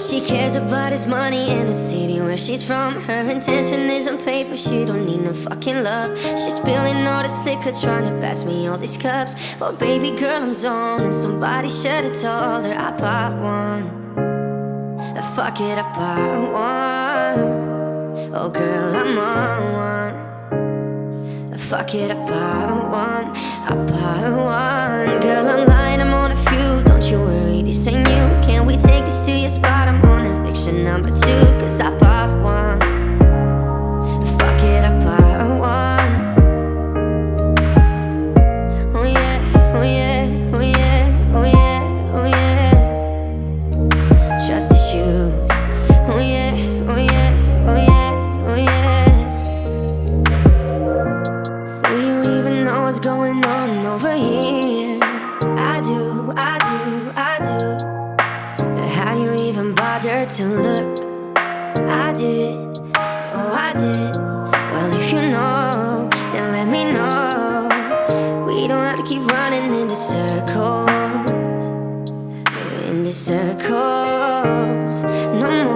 she cares about is money and the city where she's from. Her intention is on paper, she don't need no fucking love. She's spilling all this liquor, trying to pass me all these cups. Well, baby girl, I'm zoned, and somebody should have told her I pop one. Fuck it, I pop one. Oh girl, I'm on one. Fuck it, I pop one. I pop one. Girl, I'm lying, I'm on a few. Don't you worry, this ain't you. Can we take this to your spot? I'm on eviction number 2, cause I pop one. Fuck it, I pop one. Oh yeah, oh yeah, oh yeah, oh yeah, oh yeah. Trust the shoes. Oh yeah, oh yeah, oh yeah, oh yeah. Do you even know what's going on over here? I do, I do, I do. How you even bothered to look? I did, oh I did. Well, if you know, then let me know. We don't have to keep running in the circles, in the circles no more.